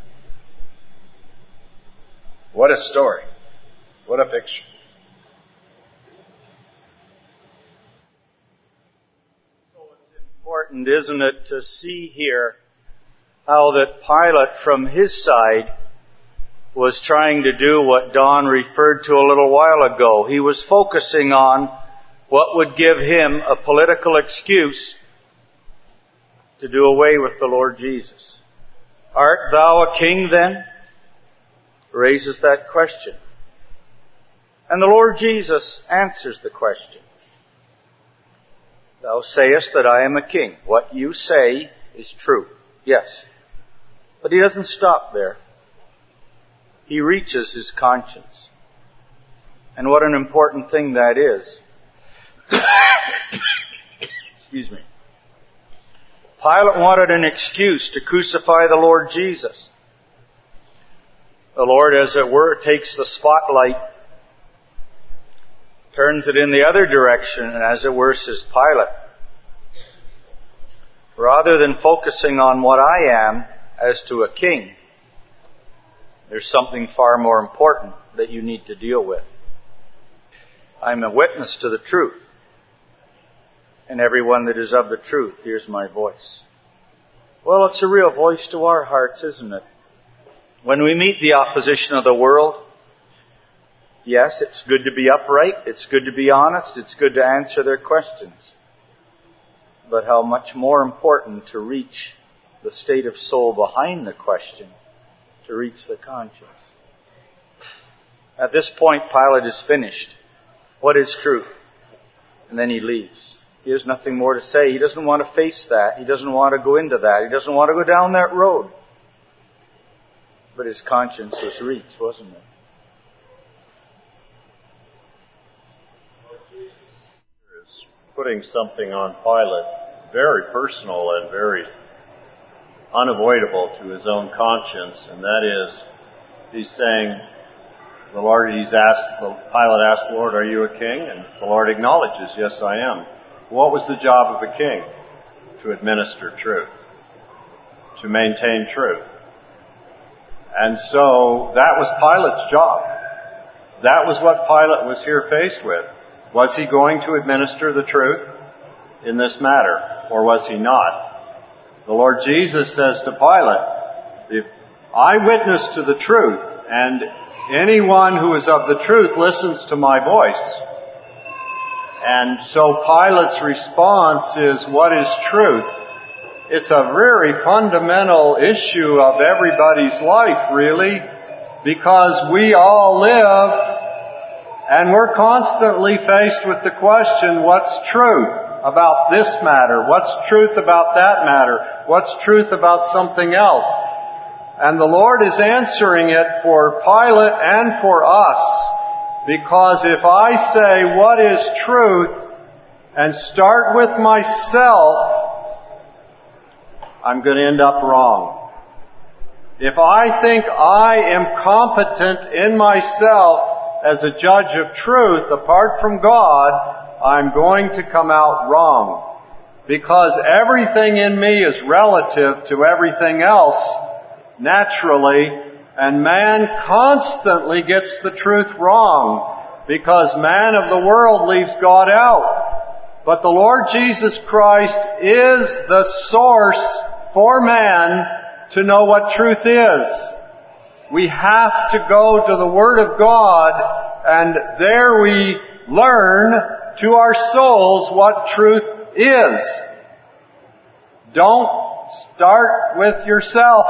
[SPEAKER 8] What a story. What a picture.
[SPEAKER 1] So it's important, isn't it, to see here how that Pilate from his side was trying to do what Don referred to a little while ago. He was focusing on what would give him a political excuse to do away with the Lord Jesus. Art thou a king then? Raises that question. And the Lord Jesus answers the question. Thou sayest that I am a king. What you say is true. Yes. But he doesn't stop there. He reaches his conscience. And what an important thing that is. Excuse me. Pilate wanted an excuse to crucify the Lord Jesus. The Lord, as it were, takes the spotlight, turns it in the other direction, and as it were, says, Pilate, rather than focusing on what I am as to a king, there's something far more important that you need to deal with. I'm a witness to the truth. And everyone that is of the truth hears my voice. Well, it's a real voice to our hearts, isn't it? When we meet the opposition of the world, yes, it's good to be upright, it's good to be honest, it's good to answer their questions. But how much more important to reach the state of soul behind the question, to reach the conscience. At this point, Pilate is finished. What is truth? And then he leaves. He has nothing more to say. He doesn't want to face that. He doesn't want to go into that. He doesn't want to go down that road. But his conscience was reached, wasn't it?
[SPEAKER 3] Lord Jesus is putting something on Pilate very personal and very unavoidable to his own conscience, and that is, he's saying, Pilate asked the Lord, are you a king? And the Lord acknowledges, yes, I am. What was the job of a king? To administer truth. To maintain truth. And so that was Pilate's job. That was what Pilate was here faced with. Was he going to administer the truth in this matter, or was he not? The Lord Jesus says to Pilate, if I witness to the truth, and anyone who is of the truth listens to my voice. And so Pilate's response is, what is truth? it's a very fundamental issue of everybody's life, really, because we all live and we're constantly faced with the question, what's truth about this matter? What's truth about that matter? What's truth about something else? And the Lord is answering it for Pilate and for us, because if I say what is truth and start with myself, I'm going to end up wrong. If I think I am competent in myself as a judge of truth apart from God, I'm going to come out wrong. Because everything in me is relative to everything else, naturally, and man constantly gets the truth wrong, because man of the world leaves God out. But the Lord Jesus Christ is the source for man to know what truth is. We have to go to the Word of God, and there we learn to our souls what truth is. Don't start with yourself.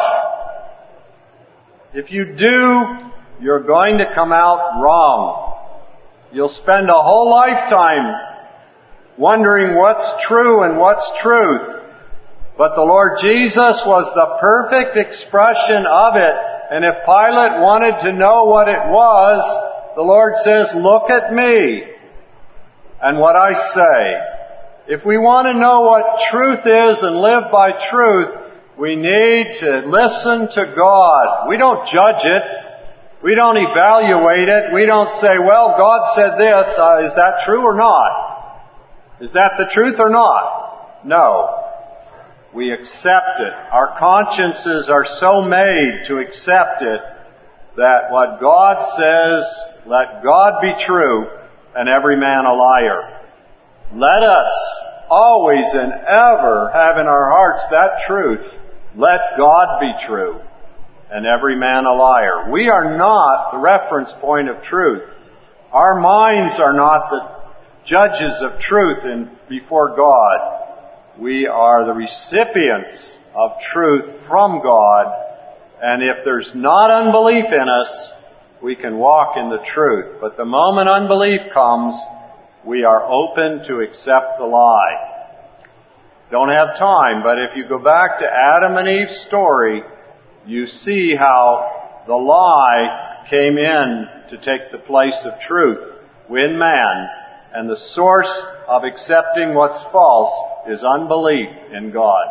[SPEAKER 3] If you do, you're going to come out wrong. You'll spend a whole lifetime wondering what's true and what's truth. But the Lord Jesus was the perfect expression of it. And if Pilate wanted to know what it was, the Lord says, look at me and what I say. If we want to know what truth is and live by truth, we need to listen to God. We don't judge it. We don't evaluate it. We don't say, well, God said this. Is that true or not? Is that the truth or not? No. We accept it. Our consciences are so made to accept it that what God says, let God be true and every man a liar. Let us always and ever have in our hearts that truth. Let God be true and every man a liar. We are not the reference point of truth. Our minds are not the judges of truth before God. We are the recipients of truth from God, and if there's not unbelief in us, we can walk in the truth. But the moment unbelief comes, we are open to accept the lie. Don't have time, but if you go back to Adam and Eve's story, you see how the lie came in to take the place of truth in man. And the source of accepting what's false is unbelief in God.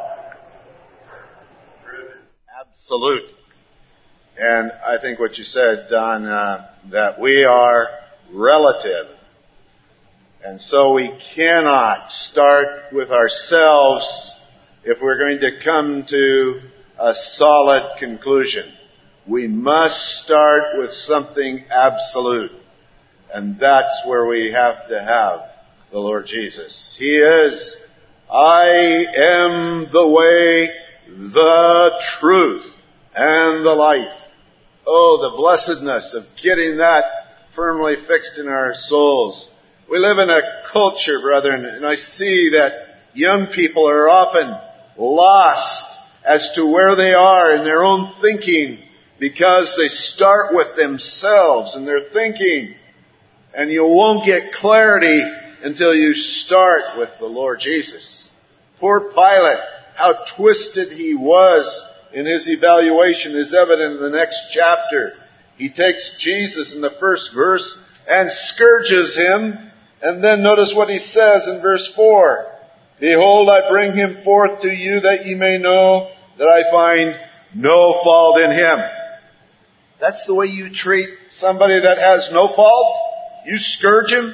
[SPEAKER 8] Absolute. And I think what you said, Don, that we are relative. And so we cannot start with ourselves if we're going to come to a solid conclusion. We must start with something absolute. And that's where we have to have the Lord Jesus. He is, I am the way, the truth, and the life. Oh, the blessedness of getting that firmly fixed in our souls. We live in a culture, brethren, and I see that young people are often lost as to where they are in their own thinking because they start with themselves and their thinking. And you won't get clarity until you start with the Lord Jesus. Poor Pilate, how twisted he was in his evaluation is evident in the next chapter. He takes Jesus in the first verse and scourges him. And then notice what he says in verse 4. Behold, I bring him forth to you that ye may know that I find no fault in him. That's the way you treat somebody that has no fault? You scourge him?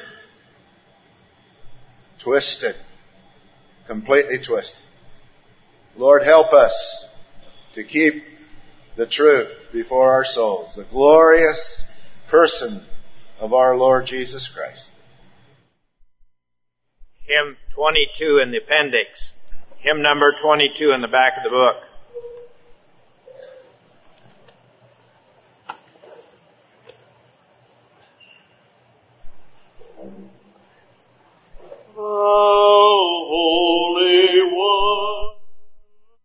[SPEAKER 8] Twisted. Completely twisted. Lord, help us to keep the truth before our souls. The glorious person of our Lord Jesus Christ.
[SPEAKER 4] Hymn 22 in the appendix. Hymn number 22 in the back of the book.
[SPEAKER 6] Holy One.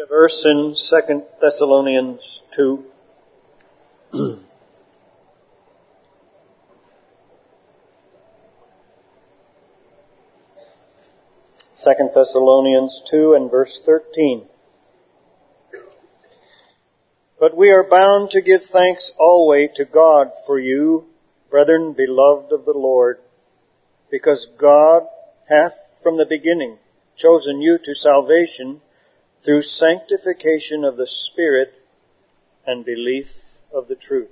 [SPEAKER 5] a verse in 2 Thessalonians 2. 2 Thessalonians 2 and verse 13. But we are bound to give thanks always to God for you, brethren, beloved of the Lord, because God hath from the beginning chosen you to salvation through sanctification of the Spirit and belief of the truth,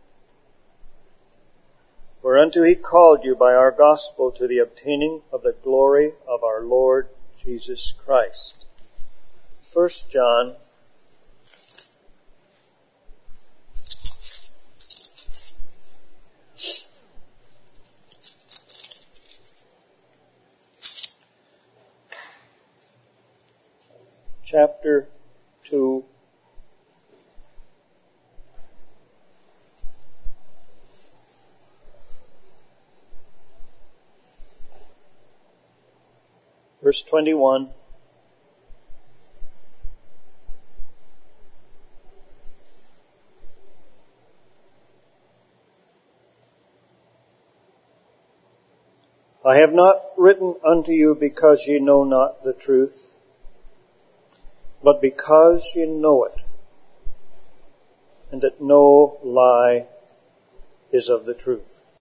[SPEAKER 5] whereunto he called you by our gospel to the obtaining of the glory of our Lord Jesus Christ. 1 John chapter 2, verse 21. I have not written unto you because ye know not the truth, but because ye know it, and that no lie is of the truth.